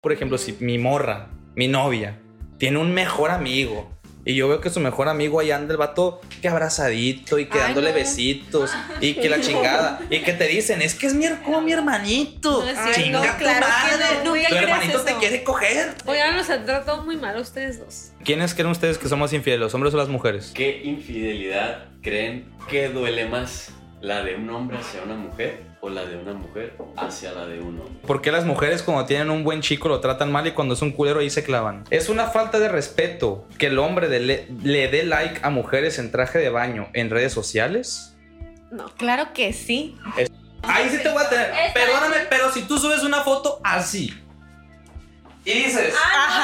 Por ejemplo, si mi morra, mi novia, tiene un mejor amigo y yo veo que su mejor amigo ahí anda el vato que abrazadito y que dándole besitos y que la chingada y que te dicen, es que es como mi hermanito. Chinga tu madre, tu hermanito te quiere coger. Oigan, nos han tratado muy mal a ustedes dos. ¿Quiénes creen ustedes que somos infieles, los hombres o las mujeres? ¿Qué infidelidad creen que duele más? ¿La de un hombre hacia una mujer o la de una mujer hacia la de un hombre? ¿Por qué las mujeres cuando tienen un buen chico lo tratan mal y cuando es un culero ahí se clavan? Es una falta de respeto que el hombre le dé like a mujeres en traje de baño en redes sociales. No, claro que sí. Ahí sí te voy a tener. Perdóname, pero si tú subes una foto así y dices,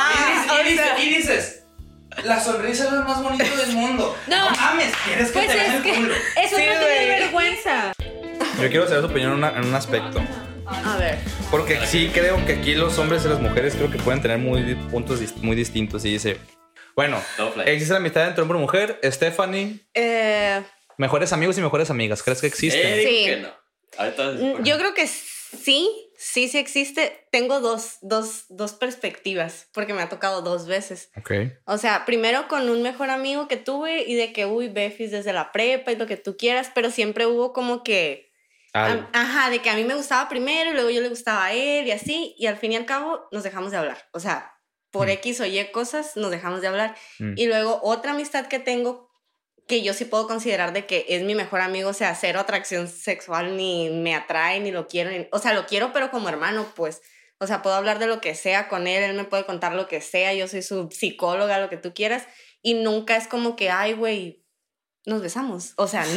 y dices, la sonrisa es lo más bonito del mundo. No mames, ¿quieres que te vean el culo? Eso no te da vergüenza. Yo quiero saber su opinión en un aspecto. A ver. Porque sí creo que aquí los hombres y las mujeres creo que pueden tener puntos muy distintos. Y dice, bueno, ¿existe la amistad entre hombre y mujer? Stephanie, mejores amigos y mejores amigas, ¿crees que existen? Sí. Que no. Yo creo que sí existe. Tengo dos perspectivas porque me ha tocado 2 veces. Okay. O sea, primero con un mejor amigo que tuve y de que, befis desde la prepa y lo que tú quieras, pero siempre hubo como que... de que a mí me gustaba primero y luego yo le gustaba a él y así, y al fin y al cabo nos dejamos de hablar. O sea, por X o Y cosas nos dejamos de hablar. Y luego otra amistad que tengo que yo sí puedo considerar de que es mi mejor amigo, o sea, cero atracción sexual, ni me atrae, ni lo quiero, o sea, lo quiero pero como hermano, pues, o sea, puedo hablar de lo que sea con él me puede contar lo que sea, yo soy su psicóloga, lo que tú quieras, y nunca es como que, ay, güey, nos besamos, o sea,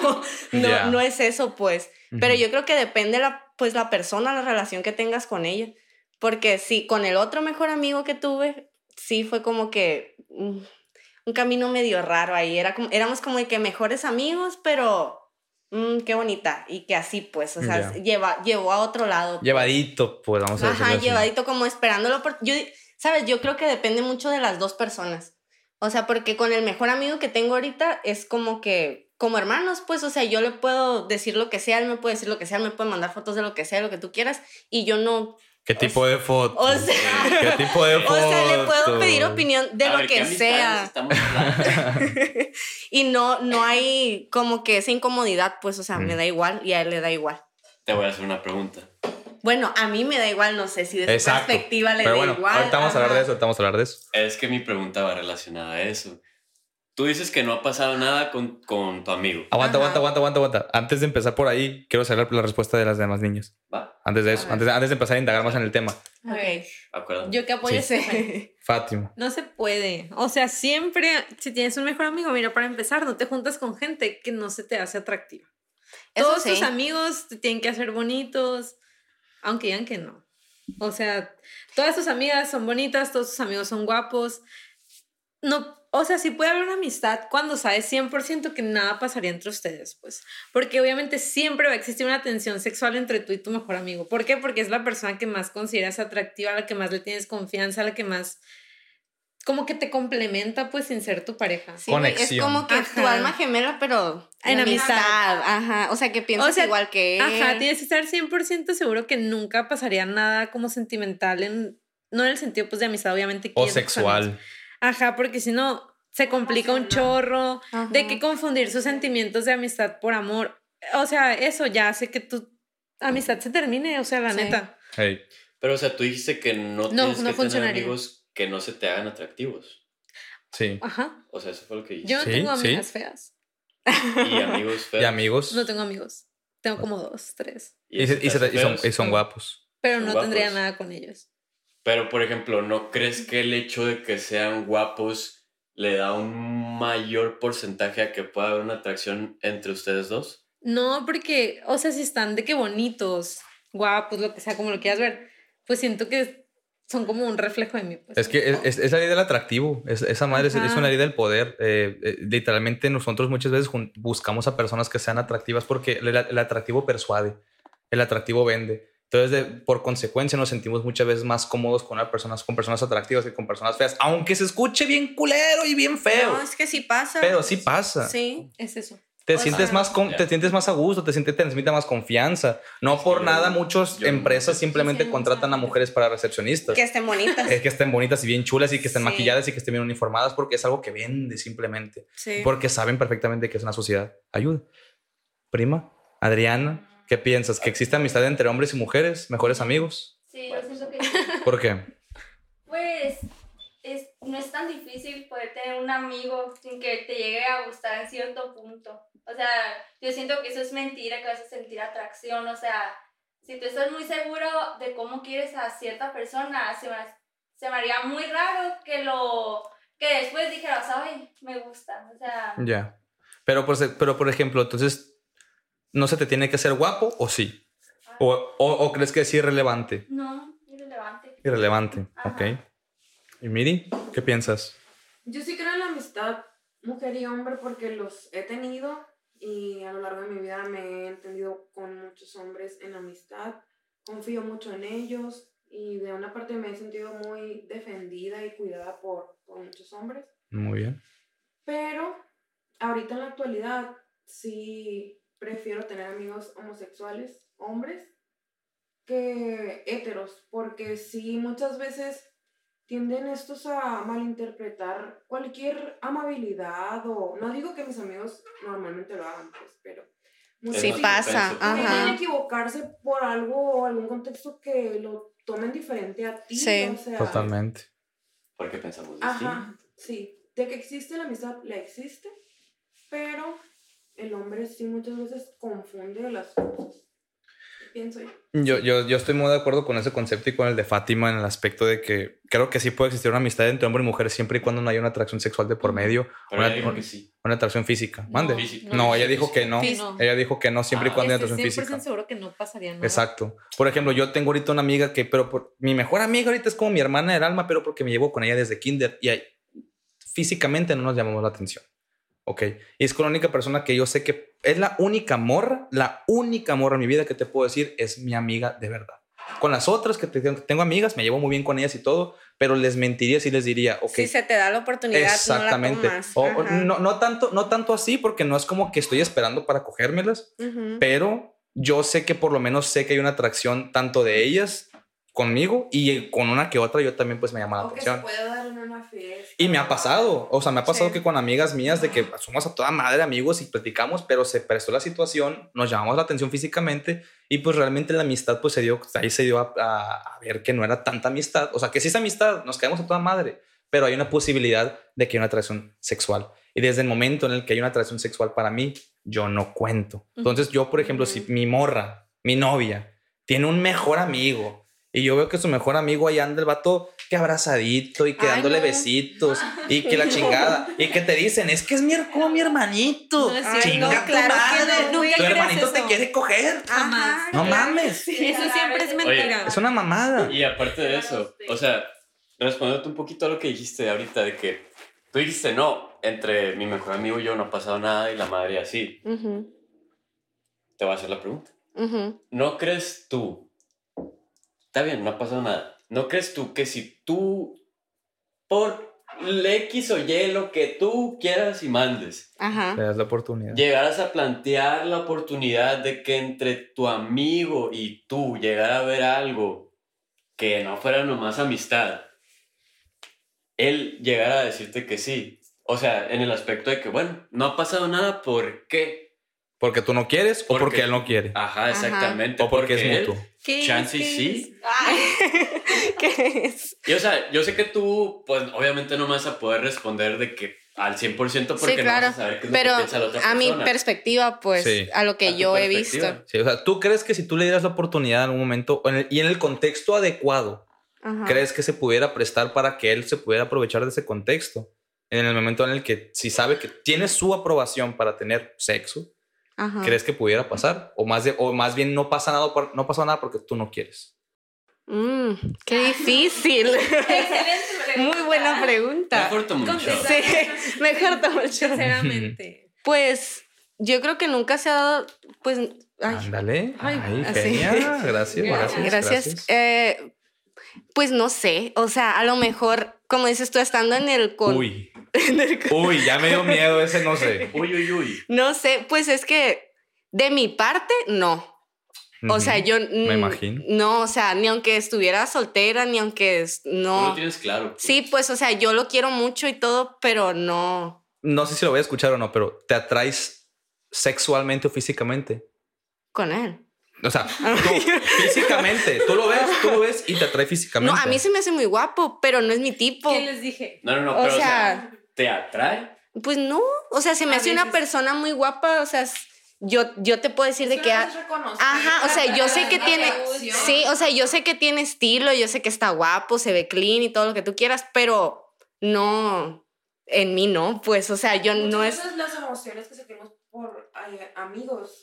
no es eso, pues, pero yo creo que depende la persona, la relación que tengas con ella, porque sí, con el otro mejor amigo que tuve, sí fue como que... un camino medio raro ahí, éramos como de que mejores amigos, pero qué bonita, y que así pues, o sea, llevó a otro lado. Pues. Llevadito, pues vamos a decirlo así. Llevadito como esperándolo, ¿sabes? Yo creo que depende mucho de las dos personas, o sea, porque con el mejor amigo que tengo ahorita es como que, como hermanos, pues, o sea, yo le puedo decir lo que sea, él me puede decir lo que sea, él me puede mandar fotos de lo que sea, lo que tú quieras, y yo no... ¿Qué tipo de foto? O sea, ¿qué tipo de foto? O sea, le puedo pedir opinión de lo que sea. Y no hay como que esa incomodidad, pues, o sea, me da igual y a él le da igual. Te voy a hacer una pregunta. Bueno, a mí me da igual, no sé si de su perspectiva le da igual. Ahorita vamos a hablar de eso, Es que mi pregunta va relacionada a eso. Tú dices que no ha pasado nada con tu amigo. Aguanta. Antes de empezar por ahí, quiero saber la respuesta de las demás niñas. ¿Va? Antes de eso, antes de empezar a indagar más en el tema. Ok. Acuérdate. Yo que apoyo ese. Fátima. No se puede. O sea, siempre, si tienes un mejor amigo, mira, para empezar, no te juntas con gente que no se te hace atractiva. Todos tus amigos te tienen que hacer bonitos, aunque digan que no. O sea, todas tus amigas son bonitas, todos tus amigos son guapos. No, o sea, sí puede haber una amistad cuando sabes 100% que nada pasaría entre ustedes, pues. Porque obviamente siempre va a existir una tensión sexual entre tú y tu mejor amigo. ¿Por qué? Porque es la persona que más consideras atractiva, a la que más le tienes confianza, a la que más... como que te complementa, pues, sin ser tu pareja. Sí, conexión. Es como que tu alma gemela, pero en amistad. Ajá, o sea, que piensas igual que él. Ajá, tienes que estar 100% seguro que nunca pasaría nada como sentimental, no en el sentido, pues, de amistad, obviamente. O sexual. Ajá, porque si no, se complica un chorro. Ajá. De que confundir sus sentimientos de amistad por amor. O sea, eso ya hace que tu amistad se termine, o sea, la neta. Hey. Pero, o sea, tú dijiste que no tienes que tener amigos que no se te hagan atractivos. Sí. Ajá. O sea, eso fue lo que dijiste. Yo no tengo amigas feas. ¿Y amigos feos? ¿Y amigos? No tengo amigos. Tengo como 2, 3. Y son guapos. Pero no tendría nada con ellos. Pero, por ejemplo, ¿no crees que el hecho de que sean guapos le da un mayor porcentaje a que pueda haber una atracción entre ustedes dos? No, porque, o sea, si están de que bonitos, guapos, lo que sea, como lo quieras ver, pues siento que son como un reflejo de mí. Pues. Es que es la ley del atractivo. Esa madre es una ley del poder. Literalmente nosotros muchas veces buscamos a personas que sean atractivas porque el atractivo persuade, el atractivo vende. Entonces, por consecuencia, nos sentimos muchas veces más cómodos con personas atractivas que con personas feas. Aunque se escuche bien culero y bien feo. No, es que sí pasa. Pero sí pasa. Sí, es eso. Te sientes más a gusto, te transmite más confianza. No por nada muchas empresas simplemente contratan a mujeres para recepcionistas. Que estén bonitas. Que estén bonitas y bien chulas y que estén maquilladas y que estén bien uniformadas, porque es algo que vende simplemente. Sí. Porque saben perfectamente que es una sociedad. Ayuda. Prima, Adriana, ¿qué piensas? ¿Que existe amistad entre hombres y mujeres? ¿Mejores amigos? Sí, yo siento que sí. ¿Por qué? Pues no es tan difícil poder tener un amigo sin que te llegue a gustar en cierto punto. O sea, yo siento que eso es mentira, que vas a sentir atracción. O sea, si tú estás muy seguro de cómo quieres a cierta persona, se me haría muy raro que después dijeras, ay, me gusta. O sea... Ya. Pero por ejemplo, entonces, ¿no se te tiene que ser guapo o sí? ¿O crees que es irrelevante? No, irrelevante. Irrelevante, ok. ¿Y Miri, qué piensas? Yo sí creo en la amistad mujer y hombre porque los he tenido y a lo largo de mi vida me he entendido con muchos hombres en amistad. Confío mucho en ellos y de una parte me he sentido muy defendida y cuidada por muchos hombres. Muy bien. Pero ahorita en la actualidad sí prefiero tener amigos homosexuales, hombres, que héteros, porque sí muchas veces tienden estos a malinterpretar cualquier amabilidad o... No digo que mis amigos normalmente lo hagan, pues, pero... Sí pasa, pueden equivocarse por algo o algún contexto que lo tomen diferente a ti. Sí, o sea, totalmente. Porque pensamos distinto. Sí. De que existe la amistad, la existe, pero el hombre sí muchas veces confunde las cosas. Pienso yo. Yo estoy muy de acuerdo con ese concepto y con el de Fátima en el aspecto de que creo que sí puede existir una amistad entre hombre y mujer siempre y cuando no haya una atracción sexual de por medio. Pero ella dijo que sí. Una atracción física. ¿Mande? No, ella dijo que no. Ella dijo que no siempre y cuando haya atracción física. 100% seguro que no pasaría nada. Exacto. Por ejemplo, yo tengo ahorita una amiga que, mi mejor amiga ahorita es como mi hermana del alma, pero porque me llevo con ella desde kinder y físicamente no nos llamamos la atención. Ok. Y es con la única persona que yo sé que es la única morra en mi vida que te puedo decir es mi amiga de verdad. Con las otras que tengo amigas, me llevo muy bien con ellas y todo, pero les mentiría si les diría, ok. Si se te da la oportunidad, exactamente. No la tomas. No tanto así, porque no es como que estoy esperando para cogérmelas, pero yo sé que por lo menos sé que hay una atracción tanto de ellas conmigo y con una que otra yo también pues me llama la atención. Se puede dar en una fiesta. Y me ha pasado, que con amigas mías de que somos a toda madre amigos y platicamos, pero se prestó la situación, nos llamamos la atención físicamente y pues realmente la amistad pues se dio a ver que no era tanta amistad, o sea que sí es amistad, nos quedamos a toda madre, pero hay una posibilidad de que haya una atracción sexual y desde el momento en el que hay una atracción sexual para mí, yo no cuento. Entonces yo, por ejemplo, si mi novia, tiene un mejor amigo y yo veo que su mejor amigo ahí anda el vato que abrazadito y que dándole besitos y que la chingada y que te dicen, es que es como mi hermanito. Chinga tu madre. Tu hermanito te quiere coger. Jamás. No mames. Eso siempre es mentira. Oye, es una mamada. Y aparte de eso, o sea, respondiéndote un poquito a lo que dijiste ahorita de que tú dijiste, no, entre mi mejor amigo y yo no ha pasado nada y la madre así. Te voy a hacer la pregunta. ¿No crees tú? Está bien, no ha pasado nada. ¿No crees tú que si tú, por X o Y, lo que tú quieras y mandes, le das la oportunidad, llegaras a plantear la oportunidad de que entre tu amigo y tú llegara a ver algo que no fuera nomás amistad, él llegara a decirte que sí? O sea, en el aspecto de que, bueno, no ha pasado nada, ¿por qué? ¿Porque tú no quieres o porque él no quiere? Ajá, exactamente. O porque es mutuo. Chance sí. ¿Qué es? Y o sea, yo sé que tú, pues obviamente no me vas a poder responder de que al 100% porque sí, claro. No vas a saber qué es pero lo que piensa la otra persona. A mi perspectiva, pues, a lo que yo he visto. Sí, o sea, ¿tú crees que si tú le dieras la oportunidad en algún momento y en el contexto adecuado, crees que se pudiera prestar para que él se pudiera aprovechar de ese contexto? En el momento en el que si sabe que tiene su aprobación para tener sexo, ¿crees que pudiera pasar? O más bien no pasa nada porque tú no quieres. Qué difícil. Excelente pregunta. Muy buena pregunta. Mejor tomo un shot. Sí, mejor tomo un shot. Sinceramente. Pues yo creo que nunca se ha dado, pues... Ándale. Ay, genial. Gracias. Pues no sé, o sea, a lo mejor, como dices tú, estando en el... Uy, ya me dio miedo ese, no sé. Uy. No sé, pues es que de mi parte, no. O sea, yo... Me imagino. No, o sea, ni aunque estuviera soltera, ni aunque... No. Tú lo tienes claro. Pues. Sí, pues, o sea, yo lo quiero mucho y todo, pero no... No sé si lo voy a escuchar o no, pero ¿te atraes sexualmente o físicamente? Con él. O sea, físicamente. Tú lo ves y te atrae físicamente. No, a mí se me hace muy guapo, pero no es mi tipo. ¿Qué les dije? No, pero o sea, ¿te atrae? Pues no, o sea, se me hace una persona muy guapa, o sea... Yo te puedo decir de que... Ajá, o sea, yo sé que tiene... Sí, o sea, yo sé que tiene estilo, yo sé que está guapo, se ve clean y todo lo que tú quieras, pero no... En mí no, pues, o sea, yo no es... las emociones que sentimos por amigos.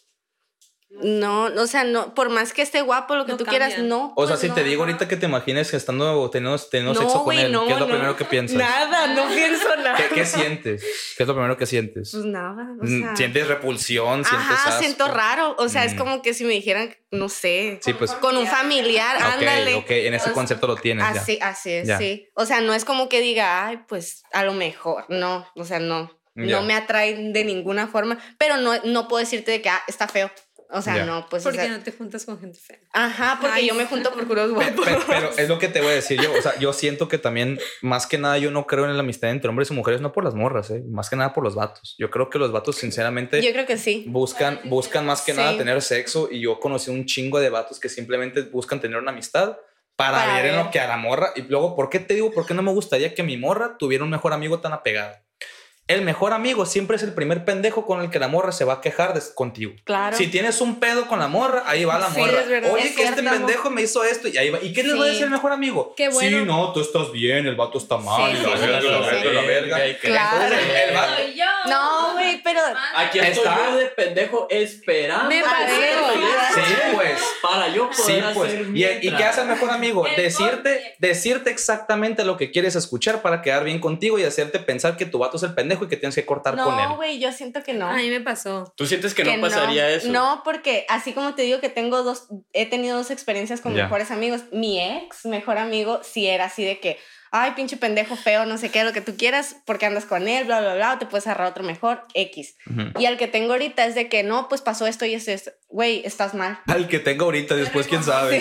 No, o sea, no, por más que esté guapo, lo que tú quieras, no. O sea, si te digo ahorita que te imagines que estando teniendo sexo con él, ¿qué es lo primero que piensas? Nada, no pienso nada. ¿Qué sientes? ¿Qué es lo primero que sientes? Pues nada, o sea... ¿Sientes repulsión? ¿Sientes asco? Siento raro, o sea, es como que si me dijeran, no sé, sí, pues, con un familiar, ándale. Ok, en ese concepto lo tienes así es, ya. Sí. O sea, no es como que diga, ay, pues, a lo mejor, no, o sea, no. No me atrae de ninguna forma, pero no puedo decirte de que está feo. O sea, no, pues... Porque o sea, no te juntas con gente fea. Ajá, porque yo me junto por culos guapos. Pero es lo que te voy a decir yo. O sea, yo siento que también, más que nada, yo no creo en la amistad entre hombres y mujeres, no por las morras, más que nada por los vatos. Yo creo que los vatos, sinceramente... Yo creo que sí. Buscan más que nada tener sexo, y yo conocí un chingo de vatos que simplemente buscan tener una amistad para ver en lo que a la morra... Y luego, ¿por qué te digo? ¿Por qué no me gustaría que mi morra tuviera un mejor amigo tan apegado? El mejor amigo siempre es el primer pendejo con el que la morra se va a quejar contigo. Claro. Si tienes un pedo con la morra, ahí va la morra. Es verdad, oye, que este pendejo me hizo esto, y ahí va. ¿Y qué les va a decir el mejor amigo? Qué bueno. Sí, no, tú estás bien, el vato está mal. La verga. Claro. El vato, no, güey, pero... Aquí estoy yo de pendejo esperando. Me parece. Sí, pues. Para yo poder hacer ¿Y qué hace el mejor amigo? Decirte exactamente lo que quieres escuchar para quedar bien contigo y hacerte pensar que tu vato es el pendejo y que tienes que cortar con él. No, güey, yo siento que no. A mí me pasó. ¿Tú sientes que no pasaría eso? No, porque así como te digo que he tenido 2 experiencias con mejores amigos. Mi ex mejor amigo sí era así de que, ay, pinche pendejo feo, no sé qué, lo que tú quieras, porque andas con él, bla, bla, bla, o te puedes agarrar otro mejor, X. Y al que tengo ahorita es de que, no, pues pasó esto y esto. Güey, estás mal. Al que tengo ahorita, después quién sabe.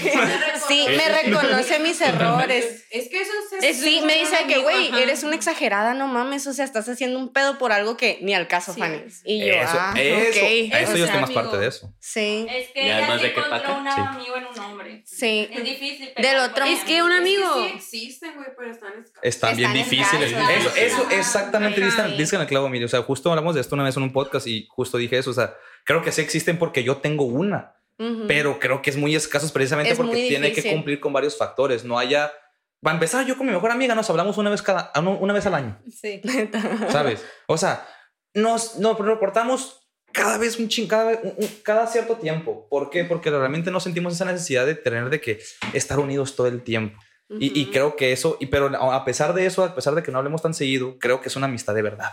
Sí, me reconoce mis errores. Es que eso sí, me dice que, güey, eres una exagerada, no mames, o sea, estás haciendo un pedo por algo que ni al caso, Fanny. Y yo, eso yo estoy más parte de eso. Sí. Es que ella se encontró un amigo en un hombre. Sí. Es difícil. Del otro. Es que un amigo... Sí existen, güey, pero están bien difíciles. Eso exactamente dicen el clavo, mire. O sea, justo hablamos de esto una vez en un podcast y justo dije eso. O sea, creo que sí existen porque yo tengo una. Pero creo que es muy escaso precisamente porque tiene que cumplir con varios factores. No haya... Para empezar, yo con mi mejor amiga nos hablamos una vez al año. Sí. ¿Sabes? O sea, nos reportamos cada vez cada cierto tiempo. ¿Por qué? Porque realmente no sentimos esa necesidad de tener que estar unidos todo el tiempo. Y creo que eso, pero a pesar de eso, a pesar de que no hablemos tan seguido, creo que es una amistad de verdad.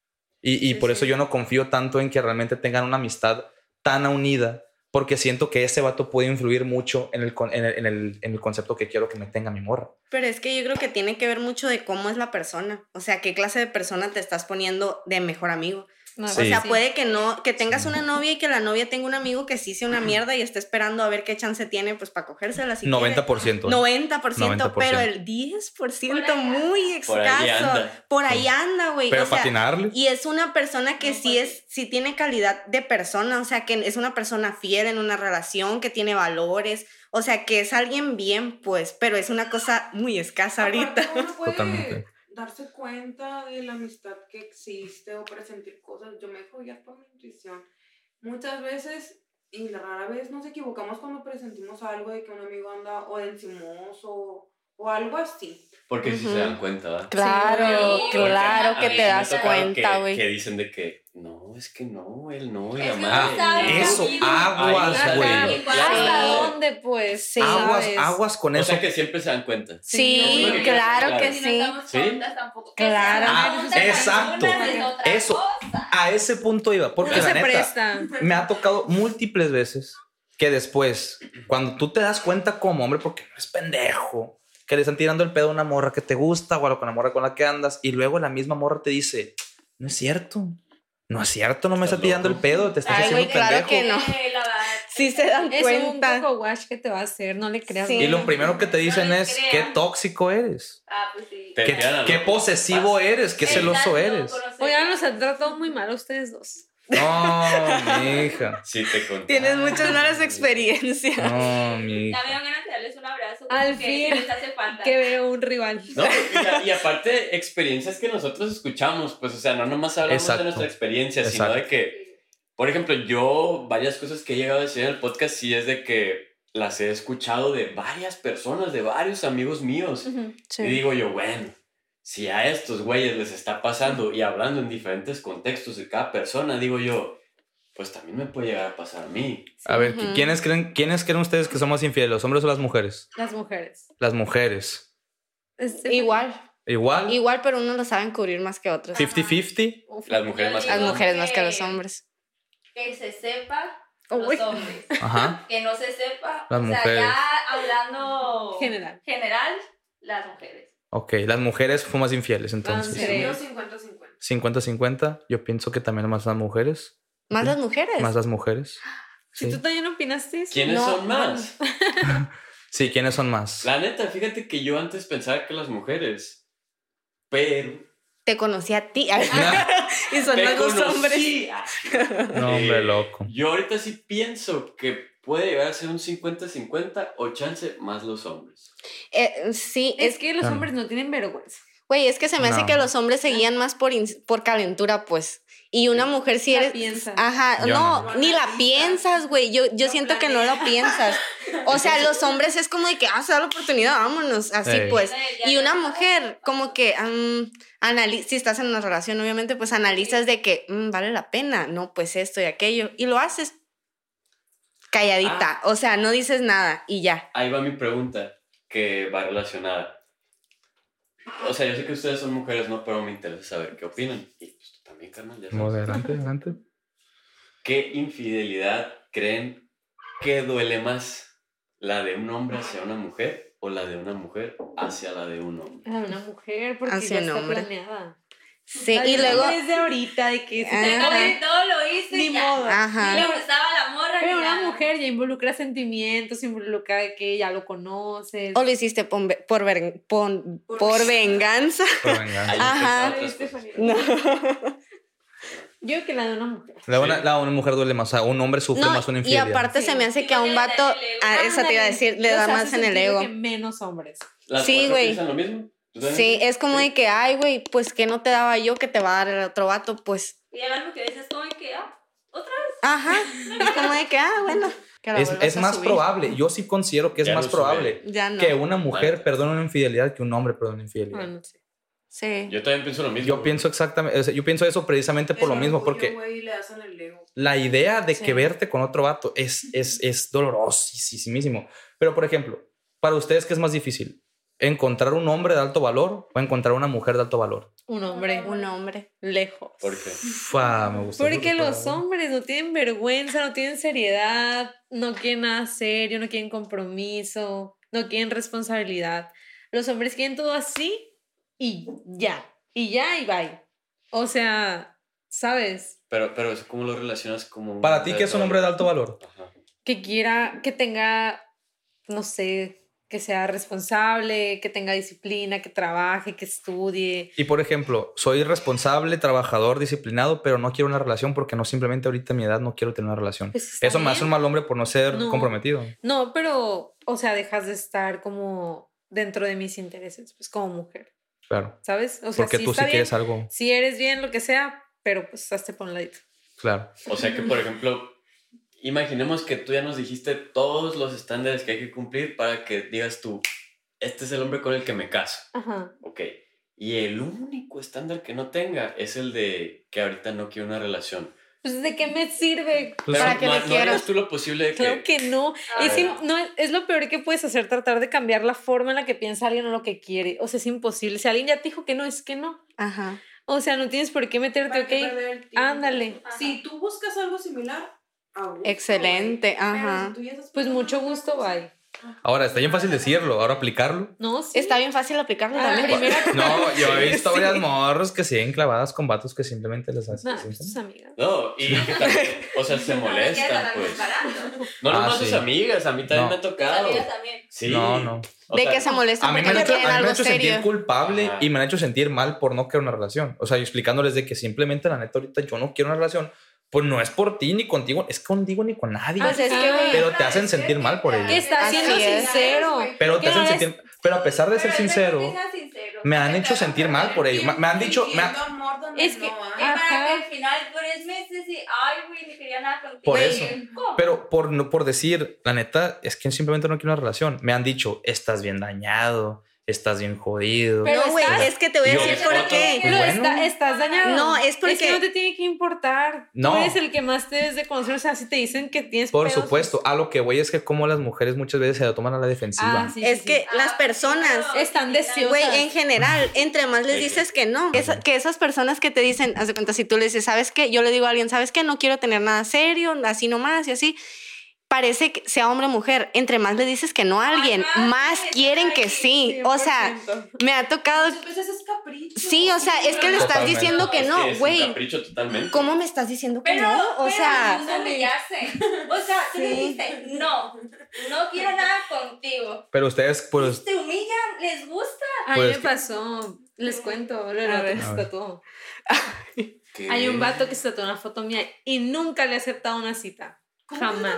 Y por eso yo no confío tanto en que realmente tengan una amistad tan unida, porque siento que ese vato puede influir mucho en el concepto que quiero que me tenga mi morra. Pero es que yo creo que tiene que ver mucho de cómo es la persona. O sea, qué clase de persona te estás poniendo de mejor amigo. No, sí. O sea, puede que no, que tengas una novia y que la novia tenga un amigo que sí sea una mierda y esté esperando a ver qué chance tiene pues para cogérsela. Si 90%. 90%, pero el 10% muy escaso. Por ahí anda, güey. Pero patinarle. Y es una persona que sí tiene calidad de persona, o sea, que es una persona fiel en una relación, que tiene valores, o sea, que es alguien bien, pues, pero es una cosa muy escasa ahorita. Totalmente. Darse cuenta de la amistad que existe o presentir cosas. Yo me dejo guiar por mi intuición. Muchas veces, y rara vez, nos equivocamos cuando presentimos algo de que un amigo anda o de encimoso o algo así. Porque si se dan cuenta, ¿verdad? Claro, sí. claro que te das cuenta, güey. Que dicen de que no, es que no, él no, y la madre. Eso, aguas, güey. ¿Hasta dónde, pues? Sí, aguas con eso. O sea que siempre se dan cuenta. Sí, claro que sí. Claro. Exacto. Eso, a ese punto iba. Porque la neta, me ha tocado múltiples veces que después, cuando tú te das cuenta como hombre, porque no es pendejo, que le están tirando el pedo a una morra que te gusta o a la morra con la que andas y luego la misma morra te dice, no es cierto, no me está tirando el pedo, te estás haciendo pendejo. Claro que no. Sí se dan cuenta. Es un coco wash que te va a hacer, no le creas. Sí. Y lo primero que te dicen es, qué tóxico eres. Pues sí. Qué posesivo eres, qué celoso eres. Oigan, los han tratado muy mal a ustedes dos. No, mi hija. Sí, te conté. Tienes muchas malas experiencias. No, mi hija. Ya me van ganas de darles un abrazo. Al fin, les hace falta. que veo un rival. No, y aparte, experiencias que nosotros escuchamos, pues, o sea, no nomás hablamos de nuestra experiencia, sino de que, por ejemplo, yo, varias cosas que he llegado a decir en el podcast, sí es de que las he escuchado de varias personas, de varios amigos míos. Sí. Y digo yo, bueno, si a estos güeyes les está pasando y hablando en diferentes contextos de cada persona, digo yo, pues también me puede llegar a pasar a mí. A ver, ¿quiénes creen ustedes que somos infieles, los hombres o las mujeres? Las mujeres. Las mujeres. Igual. Igual, pero unos lo saben cubrir más que otros. 50-50. Las mujeres más que los hombres. Que se sepa los hombres. Ajá. Que no se sepa. Las mujeres. Ya hablando general, las mujeres. Ok, las mujeres fuimos más infieles, entonces. Yo 50-50. 50-50. Yo pienso que también más las mujeres. ¿Más las mujeres? Más las mujeres. Si tú también opinaste eso. ¿Quiénes son más? Sí, ¿quiénes son más? La neta, fíjate que yo antes pensaba que las mujeres, pero... Te conocí a ti. Y son más los hombres. No, hombre, loco. Yo ahorita sí pienso que puede llegar a ser un 50-50 o chance más los hombres. Sí. Es que los hombres no tienen vergüenza. Güey, es que se me hace que los hombres se guían más por calentura, pues. Y una mujer si eres... Piensas. Ajá, no, ni la piensas, güey. Yo siento que no lo piensas. O sea, los hombres es como de que, se da la oportunidad, vámonos. Así pues. Y una mujer, como que, si estás en una relación, obviamente, pues analizas de que, vale la pena. No, pues esto y aquello. Y lo haces calladita. O sea, no dices nada y ya. Ahí va mi pregunta, que va relacionada. O sea, yo sé que ustedes son mujeres, ¿no? Pero me interesa saber qué opinan. Y pues tú también, carnal, ya sabes. Adelante. ¿Qué infidelidad creen que duele más? ¿La de un hombre hacia una mujer o la de una mujer hacia la de un hombre? La de una mujer, porque hacia ya está planeada. Sí, y luego... Desde ahorita, de que... todo lo hice ni ya. modo. Ajá. Y le gustaba la morra. Pero una mujer ya involucra sentimientos, involucra que ya lo conoces. O lo hiciste por venganza. Por venganza. Ajá. No. Yo creo que la de una mujer. La de una mujer duele más. O sea, un hombre sufre más una infidelidad. Y aparte se me hace que a un vato... Esa te iba a decir, le da más en el ego. Que menos hombres. Sí, güey. ¿Piensan lo mismo? Sí, es como de que, ay, güey, pues que no te daba yo que te va a dar el otro vato, pues. Y además lo que dices como de que, otra vez. Ajá, es como de que, bueno. Es más probable, yo sí considero que es más probable que una mujer perdone una infidelidad que un hombre perdone una infidelidad. No sé. Sí. Yo también pienso lo mismo. Yo pienso exactamente, o sea, yo pienso eso precisamente por lo mismo, porque la idea de que verte con otro vato es dolorosísimo. Pero, por ejemplo, para ustedes, ¿qué es más difícil? ¿Encontrar un hombre de alto valor o encontrar una mujer de alto valor? Un hombre. Lejos. ¿Por qué? Me gusta. Porque los hombres no tienen vergüenza, no tienen seriedad, no quieren nada serio, no quieren compromiso, no quieren responsabilidad. Los hombres quieren todo así y ya, y bye. O sea, ¿sabes? Pero eso, ¿cómo lo relacionas como... Para ti, ¿qué es un hombre de alto valor? Ajá. Que tenga, no sé... Que sea responsable, que tenga disciplina, que trabaje, que estudie. Y por ejemplo, soy responsable, trabajador, disciplinado, pero no quiero una relación porque no, simplemente ahorita a mi edad no quiero tener una relación. Pues eso me hace un mal hombre por no ser comprometido. No, pero, o sea, dejas de estar como dentro de mis intereses, pues como mujer. Claro. ¿Sabes? O sea, porque tú sí quieres algo. Si eres bien, lo que sea, pero pues hazte por un ladito. Claro. O sea que, por ejemplo... Imaginemos que tú ya nos dijiste todos los estándares que hay que cumplir para que digas tú, este es el hombre con el que me caso. Ajá. Ok. Y el único estándar que no tenga es el de que ahorita no quiero una relación. Pues, ¿de qué me sirve? Pero ¿para qué le ¿no quieras? harías tú lo posible de Claro que no. Es lo peor que puedes hacer, tratar de cambiar la forma en la que piensa alguien o lo que quiere. O sea, es imposible. Si alguien ya te dijo que no, es que no. Ajá. O sea, no tienes por qué meterte, ok. Ándale. Ajá. Si tú buscas algo similar... Excelente, ajá. Pues mucho gusto, bye. Ahora, está bien fácil decirlo, ahora aplicarlo. No, sí. Está bien fácil aplicarlo también. No, yo he visto varias morros que siguen clavadas con vatos que simplemente les hacen. No, sus amigas. No, y que también, o sea, se molestan, pues. No nomás sus amigas, a mí también me ha tocado. Sus amigas también. Sí. No. De que se molestan porque no quieren algo serio. Me han hecho sentir culpable y me han hecho sentir mal por no querer una relación. O sea, yo explicándoles de que simplemente, la neta, ahorita yo no quiero una relación. Pues no es por ti ni contigo, es contigo ni con nadie. O sea, es que, pero te hacen sentir mal por ello. Que está siendo sincero. Pero te hacen sentir. Pero a pesar de ser sincero, me han hecho sentir mal por ello. Me han dicho. Es que. Y para que al final 3 meses y. Ay, güey, ni quería nada contigo. Por eso. Pero por decir, la neta, es que simplemente no quiero una relación. Me han dicho, estás bien dañado. Estás bien jodido. Pero no, güey, es que te voy a decir por qué. Estás dañado. No, es porque... Es que no te tiene que importar. No. Tú eres el que más te debes de conocer. O sea, si te dicen que tienes por pedos, supuesto. A lo que voy es que como las mujeres muchas veces se lo toman a la defensiva. Sí, es que las personas... están deseosas. Güey, en general, entre más les dices que no. Que esas personas que te dicen, haz de cuenta, si tú les dices, ¿sabes qué? Yo le digo a alguien, ¿sabes qué? No quiero tener nada serio, así nomás y así... Parece que sea hombre o mujer, entre más le dices que no a alguien, más quieren que sí. 100%. O sea, me ha tocado... Pues eso es capricho. Sí, o sea, es que le estás diciendo que no, güey. Capricho totalmente. ¿Cómo me estás diciendo que pero, no? O sea... No humillarse. O sea, tú le dijiste, no quiero nada contigo. Pero ustedes, pues... ¿Te humillan? ¿Les gusta? A mí me pasó, les cuento, se tatuó. Hay un vato que se tatuó una foto mía y nunca le he aceptado una cita. Jamás.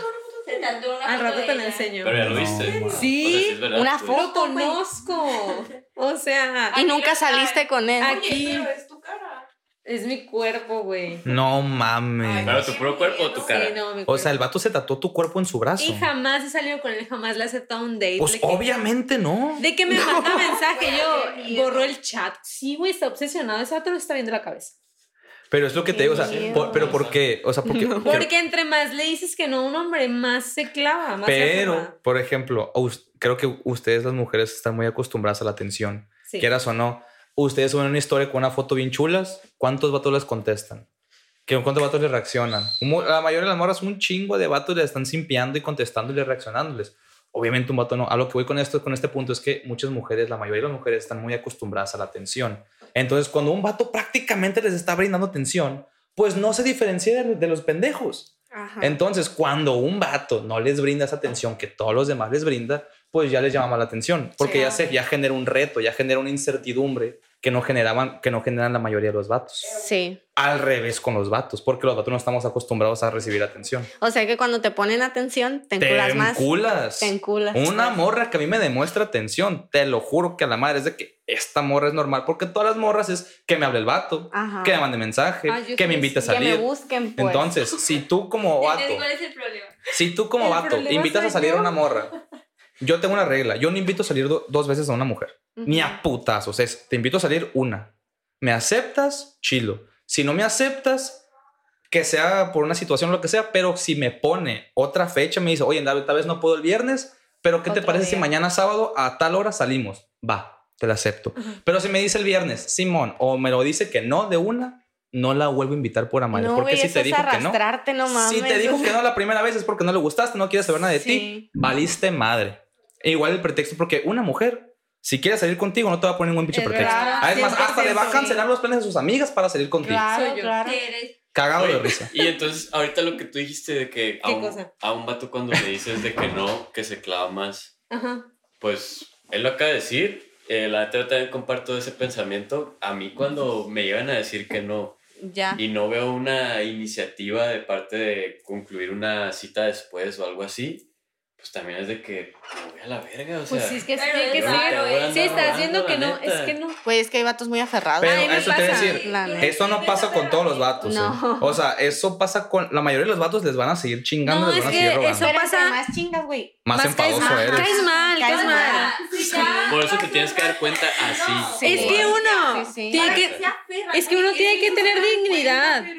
Al rato te la enseño. Pero ya lo viste. Sí, o sea, verdad, una pues. foto. Lo conozco. O sea. Y nunca saliste con él. Aquí. Oye, pero es tu cara. Es mi cuerpo, güey. No mames. ¿Pero tu puro cuerpo o tu cara? Sí, no, mi cuerpo. O sea, el vato se tatuó tu cuerpo en su brazo. Y jamás he salido con él, jamás le he aceptado un date. Pues obviamente no. De que me manda mensaje, yo borró el chat. Sí, güey, está obsesionado. Ese vato lo está viendo la cabeza. Pero es lo que te digo, o sea, pero ¿por qué? O sea, porque... Porque entre más le dices que no a un hombre, más se clava, más pero, se aferra. por ejemplo, creo que ustedes, las mujeres, están muy acostumbradas a la atención. Sí. Quieras o no. Ustedes suben una historia con una foto bien chulas, ¿cuántos vatos les contestan? ¿Cuántos vatos les reaccionan? La mayoría de las morras, un chingo de vatos les están simpiando y contestando y reaccionándoles. Obviamente un vato no. A lo que voy con este punto es que muchas mujeres, la mayoría de las mujeres están muy acostumbradas a la atención. Entonces, cuando un vato prácticamente les está brindando atención, pues no se diferencia de los pendejos. Ajá. Entonces, cuando un vato no les brinda esa atención que todos los demás les brinda, pues ya les llama más la atención. Porque ya genera un reto, ya genera una incertidumbre que no generan la mayoría de los vatos. Sí. Al revés con los vatos, porque los vatos no estamos acostumbrados a recibir atención. O sea que cuando te ponen atención, te enculas más. Te enculas. Una morra que a mí me demuestra atención, te lo juro que a la madre es de que esta morra es normal, porque todas las morras es que me hable el vato, que me mande mensaje, que me invite a salir. Que me busquen, pues. Entonces, si tú como vato... ¿Cuál es el problema? Si tú como vato invitas a salir a una morra, yo tengo una regla, yo no invito a salir 2 veces a una mujer. Ni a putazos. Te invito a salir una. ¿Me aceptas? Chilo. Si no me aceptas, que sea por una situación o lo que sea, pero si me pone otra fecha, me dice, oye, tal vez no puedo el viernes, pero ¿qué te parece si mañana sábado a tal hora salimos? Va, te la acepto. Pero si me dice el viernes, Simón, o me lo dice que no de una, no la vuelvo a invitar por madre. No, porque si te dijo que no, si te dijo que no la primera vez es porque no le gustaste, no quieres saber nada de ti, valiste madre. E igual el pretexto, porque una mujer, si quiere salir contigo, no te va a poner ningún pinche pretexto. Además, hasta le va a cancelar los planes de sus amigas para salir contigo. Claro. Cagado de risa. Y entonces, ahorita lo que tú dijiste de que a un vato cuando le dices de que no, que se clava más. Ajá. Pues, él lo acaba de decir. La neta, yo también comparto ese pensamiento. A mí cuando me llegan a decir que no, y no veo una iniciativa de parte de concluir una cita después o algo así, pues también es de que me voy a la verga, o sea. Pues sí, es que tiene que ser. Si estás haciendo que no, es que no. Pues es que hay vatos muy aferrados. Pero eso te voy a decir, eso no pasa con todos los vatos. No. O sea, eso pasa con la mayoría de los vatos, les van a seguir chingando, les van a seguir robando. Eso pasa más chingas, güey. Más enfadoso eres. Caes mal. Por eso te tienes que dar cuenta así. Es que uno tiene que tener dignidad.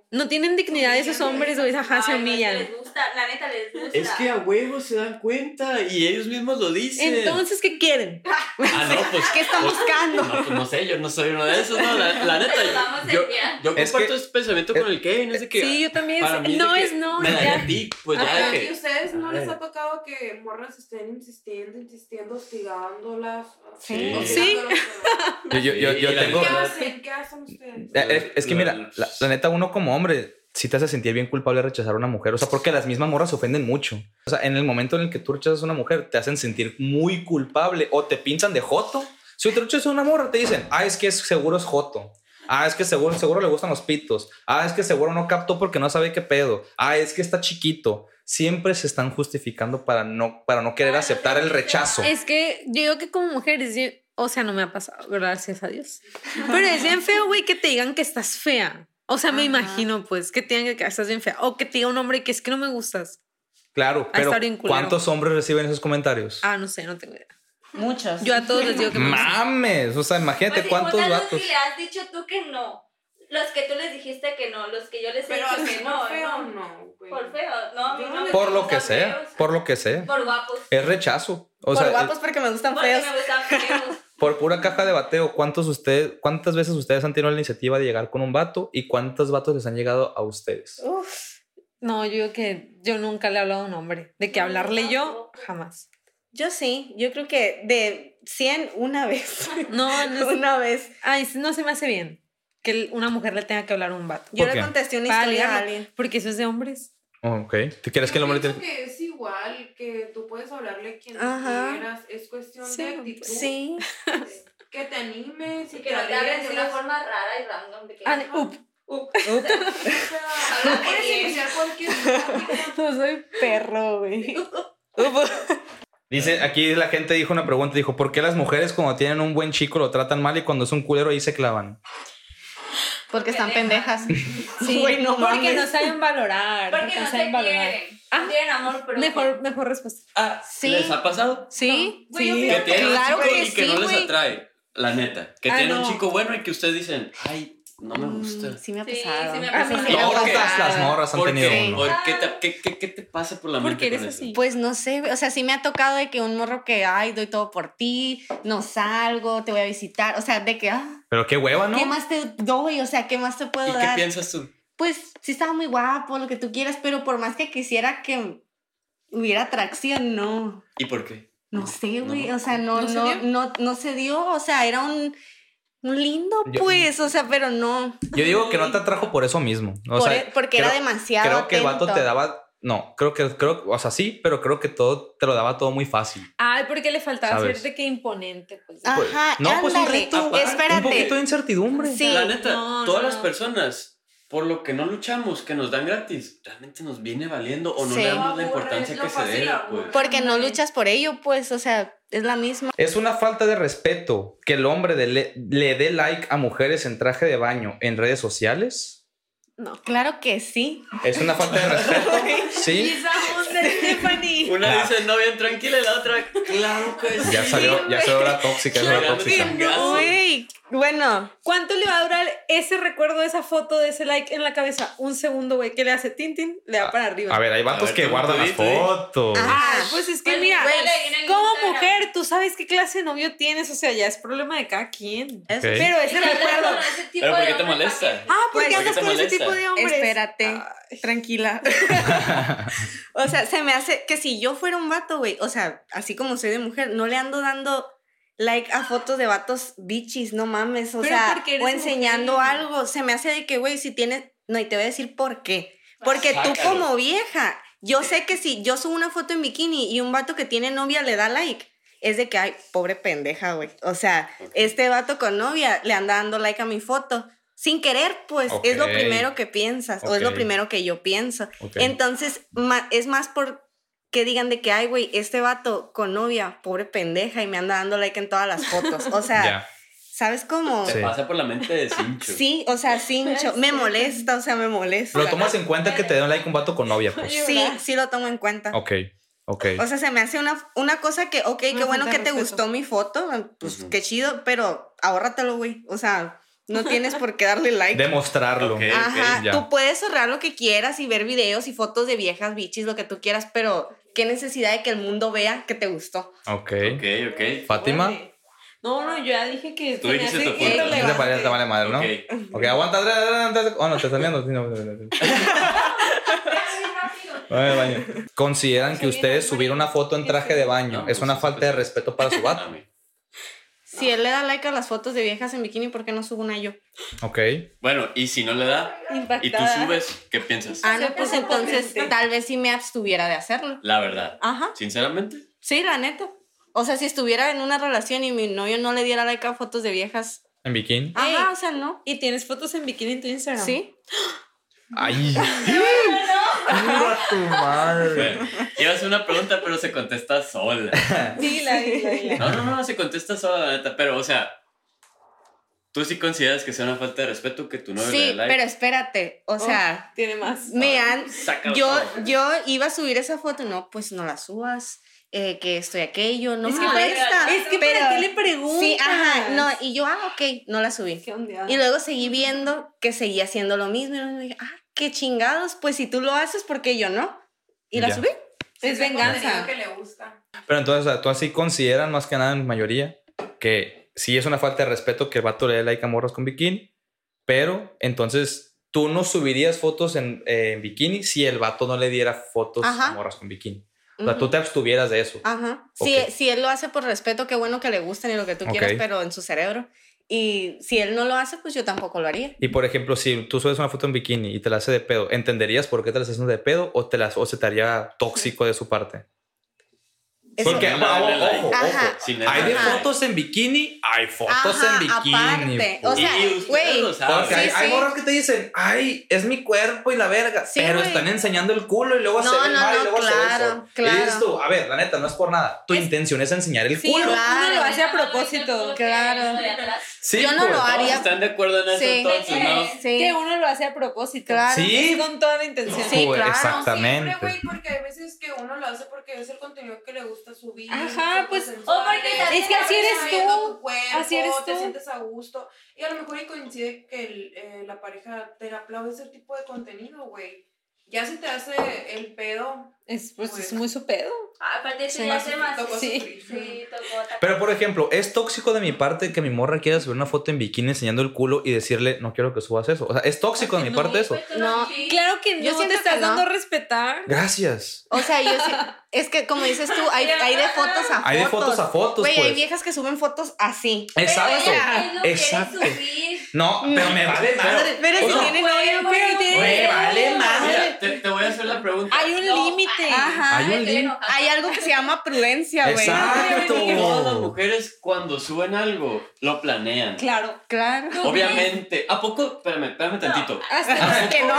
No tienen dignidad esos hombres, güey, ajá, se humillan. Les gusta, la neta les gusta. Es que a huevos se dan cuenta y ellos mismos lo dicen. Entonces, ¿qué quieren? No, pues. ¿Qué están buscando? No, pues no sé, yo no soy uno de esos, no, la neta. Yo comparto ese pensamiento con el Kevin, es de que. Sí, yo también. No es no. Me daría tic, pues ya de que. ¿Y ustedes no les ha tocado que morras estén insistiendo, hostigándolas? Sí. Yo tengo. ¿Qué hacen ustedes? Es que mira, la neta, uno como hombre sí te hace sentir bien culpable rechazar a una mujer. O sea, porque las mismas morras se ofenden mucho. O sea, en el momento en el que tú rechazas a una mujer, te hacen sentir muy culpable o te pintan de joto. Si te rechazas a una morra, te dicen, es que seguro es joto. Es que seguro le gustan los pitos. Es que seguro no captó porque no sabe qué pedo. Es que está chiquito. Siempre se están justificando para no querer aceptar el rechazo. Es que yo digo que como mujeres, o sea, no me ha pasado, gracias a Dios. Pero es bien feo, güey, que te digan que estás fea. O sea, me imagino, pues, que te digan que estás bien fea. O que te diga un hombre que es que no me gustas. Claro, pero ¿cuántos hombres reciben esos comentarios? No sé, no tengo idea. Muchos. Yo a todos les digo que me gustan. ¡Mames! O sea, imagínate pues, cuántos vatos. Los que le has dicho tú que no. Los que tú les dijiste que no. Los que yo les he dicho que no. Por feo, no. Por feo. No, a mí no me Por lo gustan que sea. feos. Por lo que sea. Por guapos. Es rechazo. O por sea, guapos porque me gustan Porque feos. me gustan feos. por pura caja de bateo, ¿cuántas veces ustedes han tenido la iniciativa de llegar con un vato y cuántos vatos les han llegado a ustedes? No, yo digo que yo nunca le he hablado a un hombre. De que hablarle yo, jamás. Yo sí, yo creo que de 100 una vez. No Una vez. No se me hace bien que una mujer le tenga que hablar a un vato. Yo le contesté una historia a alguien. Porque eso es de hombres. Ok. ¿Tú quieres que el hombre pienso que es igual, que tú puedes hablarle a quien quieras. Es cuestión de actitud. Sí. Que te animes y que no te hables de una forma rara y random. De que no puedes iniciar cualquier No soy perro, güey. Dice, aquí la gente dijo una pregunta, dijo, ¿por qué las mujeres cuando tienen un buen chico lo tratan mal y cuando es un culero ahí se clavan? Porque están pendejas. Sí, güey, no porque mames. no saben valorar. Porque no se quieren. No tienen amor propio. Mejor respuesta. Sí. ¿Les ha pasado? Sí. No. Sí. Que tienen Claro un chico que y que sí, no les güey. atrae. La neta. Que tienen un no. chico bueno y que ustedes dicen, no me gusta. Sí me ha Sí, pasado. sí me ha pasado. A mí sí me ha ¿Por qué? pasado. Las morras han ¿Por tenido qué? uno. ¿Qué te pasa por la mente? Porque eres con eso? así. Pues no sé, o sea, sí me ha tocado de que un morro que, doy todo por ti, no salgo, te voy a visitar, o sea, de que, Pero qué hueva, ¿no? ¿qué más te doy? O sea, ¿qué más te puedo ¿Y qué dar? piensas tú? Pues sí estaba muy guapo, lo que tú quieras, pero por más que quisiera que hubiera atracción, no. ¿Y por qué? No sé, güey, No. o sea, no se dio, o sea, era un lindo, Yo- pues, o sea, pero no. Yo digo que no te atrajo por eso mismo. O sea, Porque era demasiado Creo que el vato atento. te daba... No, creo, o sea, sí, pero creo que todo te lo daba todo muy fácil. Porque le faltaba ¿Sabes? ser de que imponente. Pues. Ajá, No, pues un ándale, reto. Aparte, espérate. Un poquito de incertidumbre. Sí. La neta, no, todas no. las personas, por lo que no luchamos, que nos dan gratis, realmente nos viene valiendo o no Sí. le damos la Aburre, importancia es que lo se fácil, debe, aburre. pues. Porque no luchas por ello, pues, o sea, es la misma. Es una falta de respeto que el hombre le dé like a mujeres en traje de baño en redes sociales. No. Claro que sí. Es una falta de respeto. Sí. Stephanie. Una Nah. dice, no, bien tranquila, y la otra, claro que sí. Ya salió la tóxica, Claro la tóxica. que no. Güey, bueno, ¿Cuánto le va a durar ese recuerdo de esa foto, de ese like en la cabeza? Un segundo, güey, que le hace tin, le da para arriba. A ver, hay vatos A ver, que tú, guardan tú las di, tú di. fotos. Pues es que Pues, mira, güey, en el como Instagram. mujer, tú sabes qué clase de novio tienes, o sea, ya es problema de cada quien. eso Ok. Pero ese recuerdo. Pero ¿por qué te molesta? ¿Por qué Pues, andas ¿por qué te con ese molesta? tipo de hombres? espérate, tranquila. O sea, se me hace que si yo fuera un vato, güey, o sea, así como soy de mujer, no le ando dando like a fotos de vatos bichis, no mames, o Pero sea, porque eres o enseñando mujer. algo, se me hace de que, güey, si tienes, no, y te voy a decir por qué, porque tú Sácalo. como vieja, yo sé que si yo subo una foto en bikini y un vato que tiene novia le da like, es de que, ay, pobre pendeja, güey, o sea, este vato con novia le anda dando like a mi foto, sin querer, pues, Ok. es lo primero que piensas, o es lo Ok. primero que yo pienso, Ok. entonces, es más por que digan de que, ay, güey, este vato con novia, pobre pendeja, y me anda dando like en todas las fotos. O sea, Ya. ¿sabes cómo? Te Sí. pasa por la mente de cincho. Sí, o sea, cincho. Me molesta, o sea, me molesta. Lo tomas en cuenta que te den like un vato con novia, pues. Sí, sí lo tomo en cuenta. Ok. O sea, se me hace una cosa que, ok, qué bueno falta que de te respeto. gustó mi foto, pues Ujú. qué chido, pero ahórratelo, güey. O sea, No tienes por qué darle like. Demostrarlo. Okay, Ajá, ya. tú puedes cerrar lo que quieras y ver videos y fotos de viejas bichis, lo que tú quieras, pero qué necesidad de que el mundo vea que te gustó. Ok. ¿Fátima? No, yo ya dije que Tú dijiste tu punto. Te vale madre, ¿no? Ok, aguanta. Oh, no, te estás viendo. Vaya, baño. ¿Consideran que ustedes subir una foto en traje de baño es una falta de respeto para su vato? Si él le da like a las fotos de viejas en bikini, ¿por qué no subo una yo? Ok. Bueno, y si no le da y tú subes, ¿qué piensas? Ah, no, pues entonces tal vez sí me abstuviera de hacerlo. La verdad. Ajá. ¿Sinceramente? Sí, la neta. O sea, si estuviera en una relación y mi novio no le diera like a fotos de viejas. ¿En bikini? Ajá, o sea, no. ¿Y tienes fotos en bikini en tu Instagram? Sí. ¡Ay! ¡Mira tu madre! Bueno, iba a hacer una pregunta, pero se contesta sola. Dila. No, se contesta sola, la neta. Pero, o sea, ¿tú sí consideras que sea una falta de respeto que tu novio le dé like? Pero espérate, o sea, tiene más. Yo iba a subir esa foto, no, pues no la subas. Que estoy aquello, no me molesta. Es que ¿para qué le preguntas? Sí, ajá, no, y yo, ok, no la subí. ¿Qué onda? Y luego seguí viendo que seguía haciendo lo mismo y luego dije, qué chingados, pues si tú lo haces, ¿por qué yo no? Y la subí. Es venganza. Que le gusta. Pero entonces, o sea, tú así consideran más que nada en mayoría que sí es una falta de respeto que el vato le dé like a morras con bikini, pero entonces tú no subirías fotos en bikini si el vato no le diera fotos a morras con bikini. O sea, tú te abstuvieras de eso. Ajá. Okay. Si él lo hace por respeto, qué bueno que le gusten y lo que tú quieras, pero en su cerebro. Y si él no lo hace, pues yo tampoco lo haría. Y por ejemplo, si tú subes una foto en bikini y te la hace de pedo, ¿entenderías por qué te la estás haciendo de pedo o se te haría tóxico de su parte? Porque, ojo, hay de fotos en bikini, hay fotos en bikini. Aparte. O sea, güey. Porque hay morras que te dicen, ay, es mi cuerpo y la verga. Sí, pero están enseñando el culo y luego se ven mal y luego se eso. Y dices tú, a ver, la neta, no es por nada. Tu intención es enseñar el culo. Uno lo hace a propósito. Claro. Sí, yo no lo haría. ¿Están de acuerdo en eso entonces, no? Sí. Que uno lo hace a propósito. Claro. Sí. Es con toda la intención. Sí, claro. Exactamente. Siempre, güey, porque hay veces que uno lo hace porque es el contenido que le gusta subir. Ajá, pues. O porque Es que así eres tú. Cuerpo, Así eres te tú. sientes a gusto. Y a lo mejor coincide que la pareja te aplaude ese tipo de contenido, güey. Ya se te hace el pedo. Pues es muy su pedo. Aparte de eso ya hace más. Sí, tocó. Pero por ejemplo, es tóxico de mi parte que mi morra quiera subir una foto en bikini enseñando el culo y decirle, no quiero que subas eso. O sea, es tóxico de mi parte eso. No, claro que no. Yo siento te estás que no. dando a respetar. Gracias. O sea, es que como dices tú, hay de fotos a fotos. Hay de fotos a fotos, Güey, pues. hay viejas que suben fotos así. Exacto. Exacto. No, pero me vale madre. Pero si tiene novio, Me vale madre. Mira, te voy a hacer la pregunta. Hay un límite. Ajá. Hay un límite. Hay algo que se llama prudencia, güey. Exacto. Todas las mujeres cuando suben algo lo planean. Claro. Claro. Obviamente. ¿A poco? Espérame tantito. Hasta que no.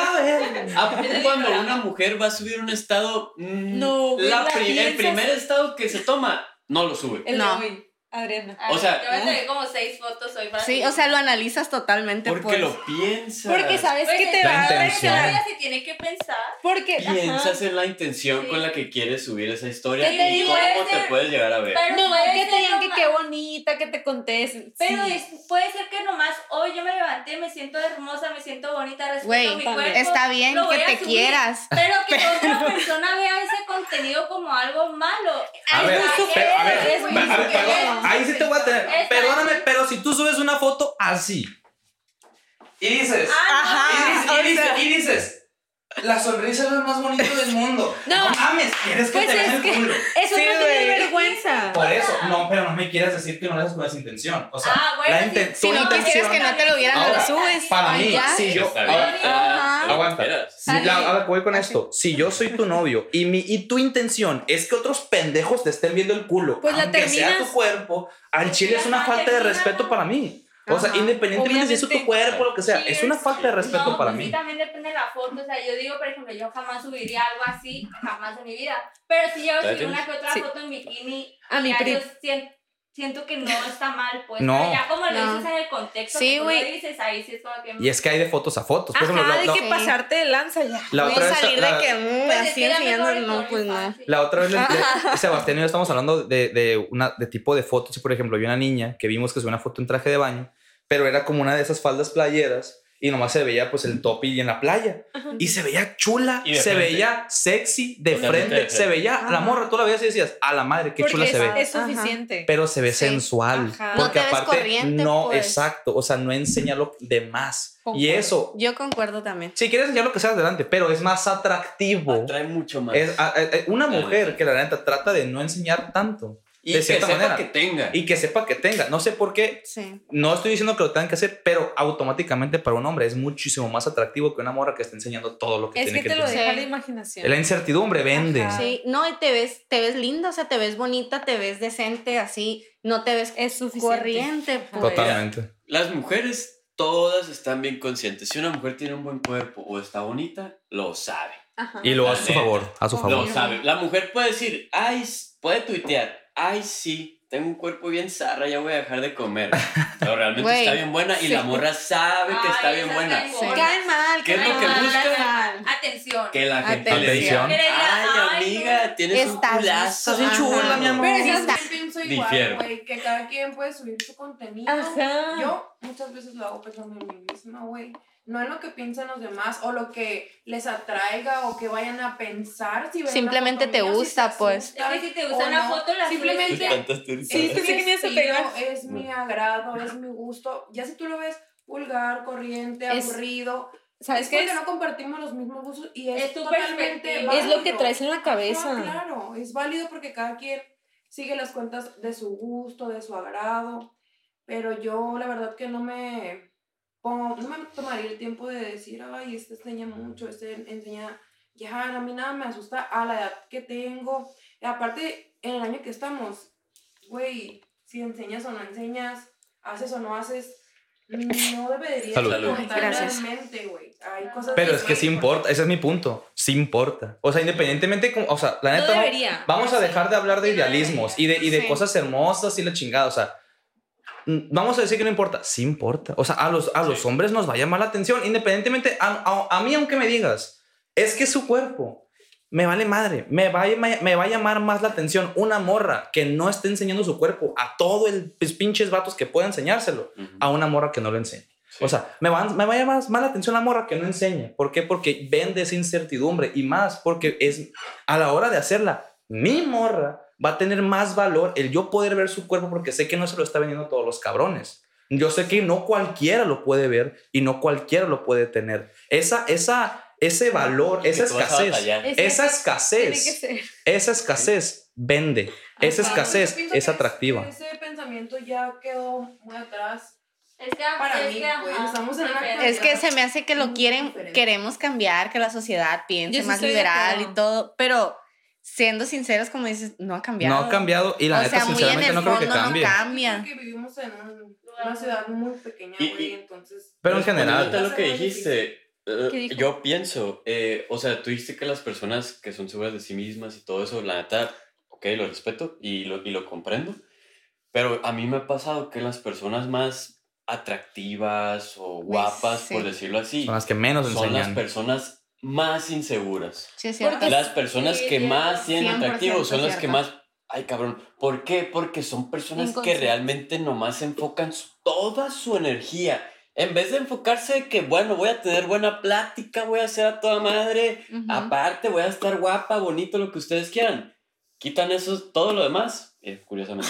¿A poco cuando una mujer va a subir un estado, No, güey, el primer estado que se toma, no lo sube? El No. de hoy, Adriana. O sea, yo me tomé como 6 fotos hoy para Sí, o sea, lo analizas totalmente, porque pues. lo piensas. Porque sabes que te La va a intención. dar. se tiene que pensar. Porque. Piensas ajá. en la intención Sí. con la que quieres subir esa historia ¿Qué te y digo? cómo Puede te ser- puedes llegar a ver. Pero No, puede que te ser digan que nomás- qué bonita, que te contesten. Pero Sí. puede ser que nomás hoy yo me levanté, me siento hermosa, me siento bonita, respeto Güey, mi también. cuerpo. Está bien lo voy que a te subir, quieras. Pero que otra persona vea ese contenido como algo malo. A ver, Es muy perdón, superior. ahí sí te voy a tener. Está Perdóname, bien. pero si tú subes una foto así y dices, Ajá. y dices, la sonrisa es lo más bonito del mundo. No. No mames, quieres que Pues te vean es el que culo. eso Sí, no tiene güey. vergüenza. Por eso, no, pero no me quieras decir que no lo haces con esa intención. O sea, Ah, bueno, sí. Si no quisieras que no te lo vieran, Ahora, lo subes. para Ay, mí, ya. si yo. Está bien, Ajá. Aguanta. Esperas. Ahora voy con esto. Si yo soy tu novio y tu intención es que otros pendejos te estén viendo el culo, Pues la aunque sea terminas. tu cuerpo, al chile es una falta de respeto para mí. O sea, Ajá. independientemente si es tu Obviamente. cuerpo, lo que sea, Sí, es una falta de respeto no, para pues mí. Sí, también depende de la foto. O sea, yo digo, por ejemplo, yo jamás subiría algo así, jamás en mi vida. Pero si yo subí una que otra Sí. foto en bikini, A mi ya pri- yo siento que no está mal, pues. No. Pero ya como lo No. dices en el contexto, Sí, que tú lo güey. dices, ahí sí es como que... Y es que hay de fotos a fotos. Por Ajá, ejemplo, de la, que Sí. pasarte de lanza ya. la Voy otra a vez, salir la- de que Pues es así que era enseñando, mejor no, el pues no. OnlyFans, sí. la otra vez Sebastián y yo estamos hablando de tipo de fotos. Y por ejemplo, vi una niña que vimos que subió una foto en traje de baño. pero era como una de esas faldas playeras y nomás se veía pues el top y en la playa. Y se veía chula, se veía sexy de frente, se veía, la morra, tú la veías y decías, a la madre, qué chula se ve. Es suficiente. Pero se ve sensual. Porque no aparte, no, exacto, o sea, no enseña lo de más. Concuerdo. Y eso... Yo concuerdo también. Si quieres enseñar lo que sea adelante, pero es más atractivo. Atrae mucho más. Una mujer que la neta trata de no enseñar tanto. Y de que cierta sepa manera. que tenga. Y que sepa que tenga. No sé por qué. Sí. No estoy diciendo que lo tengan que hacer, pero automáticamente para un hombre es muchísimo más atractivo que una morra que esté enseñando todo lo que tiene que te lo tener. deja la imaginación. La incertidumbre vende. Ajá. Sí, no, y te ves linda, o sea, te ves bonita, te ves decente, así, no te ves corriente. Pues. Totalmente. Las mujeres todas están bien conscientes. Si una mujer tiene un buen cuerpo o está bonita, lo sabe. Ajá. Y lo hace a su favor. A su favor. Lo sabe. La mujer puede decir, puede tuitear, sí, tengo un cuerpo bien zarra, ya voy a dejar de comer. Pero realmente está bien buena y la morra sabe que está bien buena. Caen mal. ¿Qué es lo que busca? Atención. Que la gente le diga, amiga, tienes un culazo. Estás bien chula, mi amor. Pero yo pienso igual, güey, que cada quien puede subir su contenido. Ajá. Yo muchas veces lo hago pensando en mí misma, güey. No en lo que piensan los demás o lo que les atraiga o que vayan a pensar. Si ven simplemente una foto te mía, gusta, si pues. Es que si te gusta una foto, la simplemente Sí, tú sí querías pegar. es mi agrado, es mi gusto. Ya si tú lo ves vulgar, corriente, aburrido, ¿sabes qué? Porque no compartimos los mismos gustos y es tu totalmente perspectiva. válido. Es lo que traes en la cabeza. Ah, claro, es válido porque cada quien sigue las cuentas de su gusto, de su agrado, pero yo la verdad que no me tomaría el tiempo de decir, ay, este enseña mucho, este enseña, ya, a mí nada me asusta a la edad que tengo, y aparte, en el año que estamos, güey, si enseñas o no enseñas, haces o no haces, no debería importar realmente, güey. Hay cosas. Pero es que sí importa, ese es mi punto. Sí importa. O sea, independientemente, o sea, la neta, no debería, vamos a dejar de hablar de idealismos y de cosas hermosas y la chingada. O sea, vamos a decir que no importa. Sí importa. O sea, a los hombres nos va a llamar la atención, independientemente. A mí, aunque me digas, es que su cuerpo me vale madre, me va a llamar más la atención una morra que no esté enseñando su cuerpo a todo el pinches vatos que pueda enseñárselo, a una morra que no lo enseñe. Sí. O sea, me va a llamar más la atención la morra que no enseña. ¿Por qué? Porque vende esa incertidumbre y más porque es a la hora de hacerla, mi morra va a tener más valor el yo poder ver su cuerpo porque sé que no se lo está vendiendo todos los cabrones. Yo sé que no cualquiera lo puede ver y no cualquiera lo puede tener. Ese valor, esa escasez vende. Esa escasez es atractiva. Ese pensamiento ya quedó muy atrás. Es que para mí, pues, estamos en una es que se me hace que lo queremos cambiar, que la sociedad piense más liberal y todo, pero siendo sinceros, como dices, no ha cambiado. No ha cambiado y la neta, sinceramente, no creo que cambie. No cambia. Porque vivimos en una ciudad muy pequeña, güey, entonces... Pero en general... lo que dijiste... yo pienso, o sea, tú dijiste que las personas que son seguras de sí mismas y todo eso, la neta, ok, lo respeto y lo comprendo, pero a mí me ha pasado que las personas más atractivas o guapas, por decirlo así, son las que menos enseñan. Son las personas más inseguras. Sí, es cierto. Las personas que más tienen atractivos son las que más... Ay, cabrón, ¿por qué? Porque son personas que realmente nomás enfocan toda su energía. En vez de enfocarse en que, bueno, voy a tener buena plática, voy a hacer a toda madre, aparte voy a estar guapa, bonito, lo que ustedes quieran. Quitan eso, todo lo demás, curiosamente.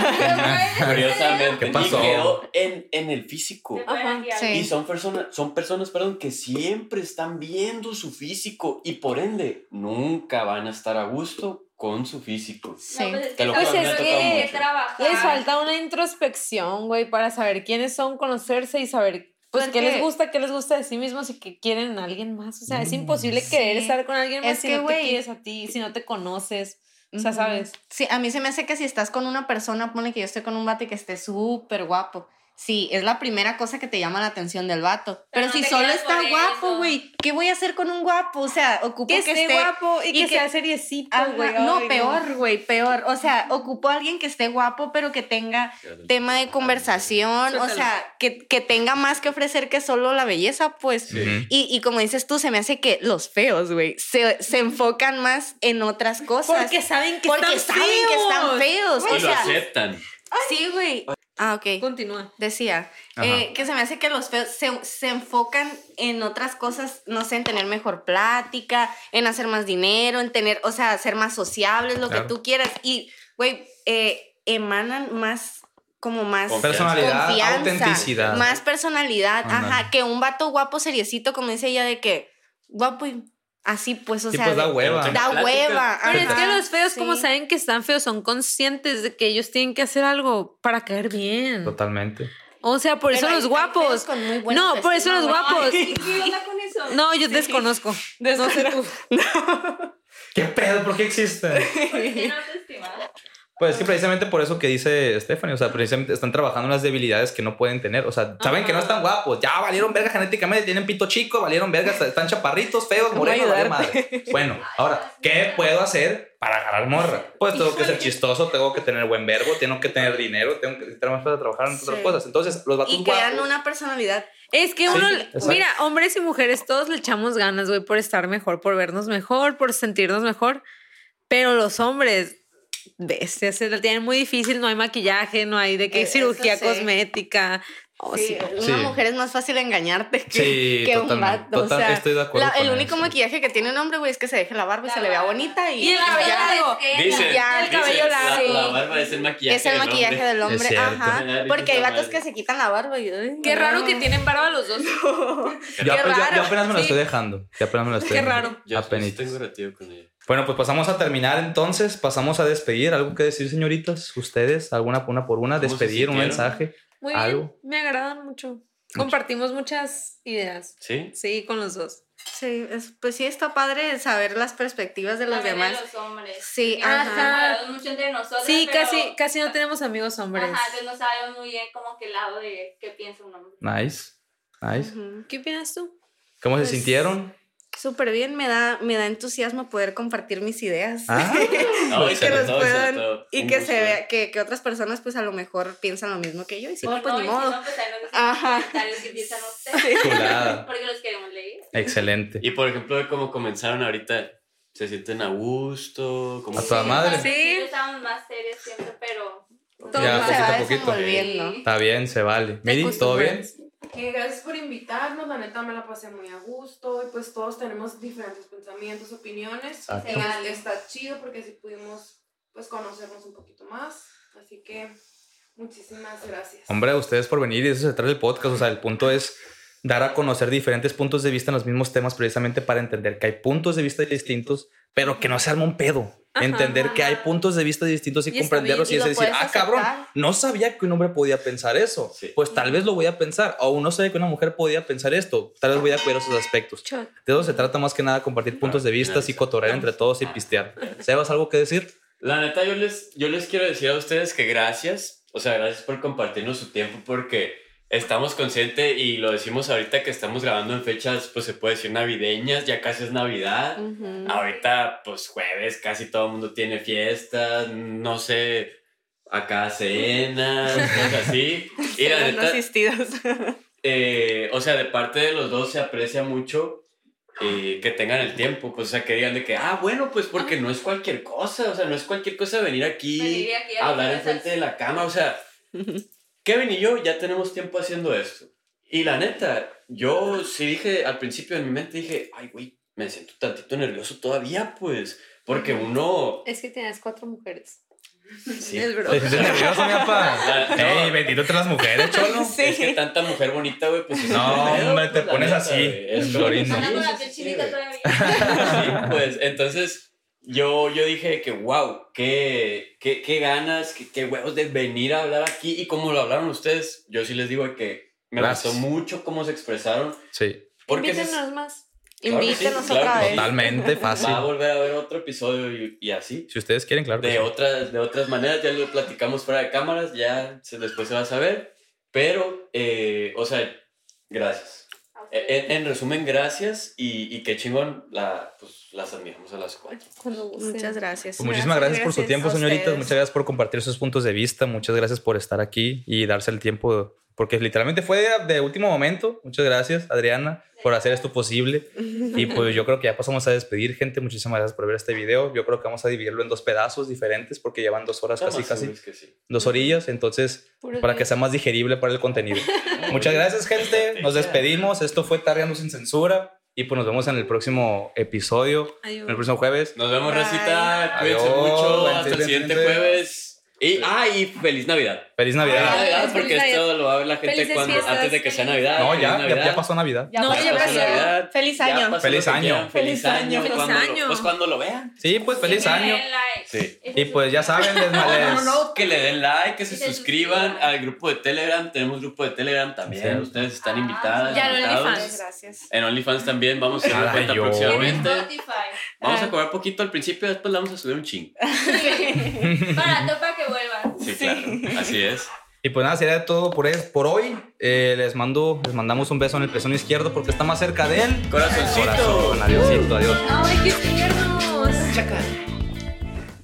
Curiosamente. ¿Qué pasó? Y quedó en el físico. Sí. Y son personas, que siempre están viendo su físico y por ende nunca van a estar a gusto con su físico. Sí. No, pues es Te lo que, juro, me ha tocado mucho. trabajar. Les falta una introspección, güey, para saber quiénes son, conocerse y saber pues qué les gusta de sí mismos y qué quieren a alguien más. O sea, es imposible querer estar con alguien más si no te quieres a ti, si no te conoces. O sea, ¿sabes? Sí, a mí se me hace que si estás con una persona, ponle que yo estoy con un vato y que esté súper guapo. Sí, es la primera cosa que te llama la atención del vato. Pero si solo está guapo, güey, ¿qué voy a hacer con un guapo? O sea, ocupo que esté guapo y que sea seriecito, güey. No, peor. O sea, ocupo a alguien que esté guapo, pero que tenga tema de conversación. O sea, que tenga más que ofrecer que solo la belleza, pues. Sí. Y como dices tú, se me hace que los feos, güey, se enfocan más en otras cosas. Porque saben que están feos. Y lo aceptan. Sí, güey. Ok. Continúa. Decía que se me hace que los feos se enfocan en otras cosas, no sé, en tener mejor plática, en hacer más dinero, en tener, o sea, ser más sociables, lo que tú quieras. Y, güey, emanan más, como más personalidad, confianza, autenticidad. más personalidad, que un vato guapo seriecito, como dice ella, de que guapo y así, pues, o sea, pues da hueva. Da hueva. Pero es que los feos, como saben que están feos, son conscientes de que ellos tienen que hacer algo para caer bien. Totalmente. O sea, por eso los guapos. No, por eso los guapos. ¿Qué onda con eso? No, yo desconozco. No sé tú. ¿Qué pedo? ¿Por qué existe? ¿Por qué no te estimas? Pues es que precisamente por eso que dice Stephanie, o sea, precisamente están trabajando en las debilidades que no pueden tener, o sea, saben que no están guapos, ya valieron verga genéticamente, tienen pito chico, valieron verga, están chaparritos, feos, morenos, vale madre. Bueno, ahora, ¿qué puedo hacer para agarrar morra? Pues tengo que ser chistoso, tengo que tener buen verbo, tengo que tener dinero, tengo que estar más para trabajar en otras cosas. Entonces, los vatos guapos... Y crean guapos, una personalidad. Es que uno, mira, hombres y mujeres, todos le echamos ganas, güey, por estar mejor, por vernos mejor, por sentirnos mejor, pero los hombres... se la tienen muy difícil, no hay maquillaje, no hay de qué cirugía cosmética. Una mujer es más fácil engañarte que un vato. O sea, estoy de acuerdo el único maquillaje que tiene un hombre, güey, es que se deje la barba y se le vea bonita. Y el cabello largo. El cabello largo. La barba es el maquillaje. Es el maquillaje del hombre. Porque hay vatos que se quitan la barba. Qué raro que tienen barba los dos. Yo apenas me lo estoy dejando. Qué raro. Yo tengo retiro con ella. Bueno, pues pasamos a terminar entonces, pasamos a despedir. ¿Algo que decir, señoritas? ¿Ustedes? ¿Alguna una por una? ¿Despedir? ¿Un mensaje? Muy ¿algo? Bien, me agradan mucho. Compartimos muchas ideas. ¿Sí? Sí, con los dos. Sí, pues sí está padre saber las perspectivas de los demás. De los hombres. Sí, mucho entre nosotros. Sí, casi no tenemos amigos hombres. Entonces no sabemos muy bien como que el lado de qué piensa un hombre. Nice. ¿Qué opinas tú? ¿Cómo se sintieron? Súper bien, me da entusiasmo poder compartir mis ideas. Y que se vea que otras personas pues a lo mejor piensan lo mismo que yo y si no, pues ni modo. Comentarios que piensan ustedes. Chulada. Porque los queremos leer. Excelente. Y por ejemplo, de cómo comenzaron ahorita, ¿se sienten a gusto? ¿A toda madre? Sí. Estábamos más serios siempre, pero... Todo se va desenvolviendo. Está bien, se vale. Miri, ¿todo bien? Gracias por invitarnos, la neta me la pasé muy a gusto y pues todos tenemos diferentes pensamientos, opiniones. Está chido porque así pudimos pues conocernos un poquito más, así que muchísimas gracias. Hombre, a ustedes por venir y eso se trata del podcast, o sea, el punto es dar a conocer diferentes puntos de vista en los mismos temas precisamente para entender que hay puntos de vista distintos, pero que no se arma un pedo. Entender que hay puntos de vista distintos y comprenderlos y es decir, cabrón, no sabía que un hombre podía pensar eso. Sí. Pues tal vez lo voy a pensar. O no sabía que una mujer podía pensar esto. Tal vez voy a cuidar esos aspectos. De eso se trata más que nada, compartir puntos de vista y cotorrear entre todos y pistear. ¿Sebas, algo que decir? La neta, yo les quiero decir a ustedes que gracias. O sea, gracias por compartirnos su tiempo porque... Estamos conscientes y lo decimos ahorita que estamos grabando en fechas, pues se puede decir navideñas, ya casi es Navidad. Ahorita, pues jueves, casi todo el mundo tiene fiestas, no sé, acá cenas, cosas así. Y la neta, o sea, de parte de los dos se aprecia mucho que tengan el tiempo, pues o sea, que digan de que, bueno, pues porque no es cualquier cosa, o sea, no es cualquier cosa venir aquí a hablar enfrente de la cámara, o sea... Kevin y yo ya tenemos tiempo haciendo esto. Y la neta, yo sí dije al principio en mi mente, dije, ay, güey, me siento tantito nervioso todavía, pues. Porque uno... Es que tienes 4 mujeres. Sí. Es verdad. ¿Te sientes nervioso, mi papá? Ey, bendito entre las mujeres, cholo. Sí. Es que tanta mujer bonita, güey, pues... No, hombre, te pones neta, así. Es florindo. Sí, pues, entonces... Yo dije que wow, qué ganas, qué huevos de venir a hablar aquí. Y como lo hablaron ustedes, yo sí les digo que me gustó mucho cómo se expresaron. Sí. Invítenos más. Claro Invítenos sí, claro, otra vez. Totalmente fácil. Va a volver a ver otro episodio y así. Si ustedes quieren, claro que de otras maneras, ya lo platicamos fuera de cámaras, ya después se va a saber. Pero, o sea, gracias. En resumen, gracias y qué chingón, pues las admiramos a las 4. Muchas gracias. Pues muchísimas gracias por su tiempo, señoritas. Muchas gracias por compartir sus puntos de vista. Muchas gracias por estar aquí y darse el tiempo porque literalmente fue de último momento. Muchas gracias, Adriana, por hacer esto posible. Y pues yo creo que ya pasamos a despedir, gente. Muchísimas gracias por ver este video. Yo creo que vamos a dividirlo en 2 pedazos diferentes porque llevan 2 horas casi. 2 orillas, entonces para que sea más digerible para el contenido. Muchas gracias, gente. Nos despedimos. Esto fue Tarreando Sin Censura. Y pues nos vemos en el próximo episodio. Adiós. En el próximo jueves. Nos vemos, racita. Cuídense mucho. Hasta el siguiente jueves. Y feliz Navidad. Feliz Navidad. Porque esto lo va a ver la gente antes de que sea Navidad. No, ya pasó Navidad. Ya pasó Navidad. Feliz año. Feliz año. Feliz año. Pues cuando lo vean. Sí, pues feliz año. Sí. Y pues ya saben, que le den like, que se suscriban al grupo de Telegram. Tenemos grupo de Telegram también. Ustedes están invitadas. Ya en OnlyFans. Gracias. En OnlyFans también vamos a hacer cuenta próximamente. Vamos a cobrar poquito al principio, después le vamos a subir un ching. Para que vuelvan. Sí, claro. Así es. Y pues nada, sería todo por hoy. Les mandamos un beso en el pezón izquierdo porque está más cerca de él. Corazoncito. Adiósito, adiós. Ay, qué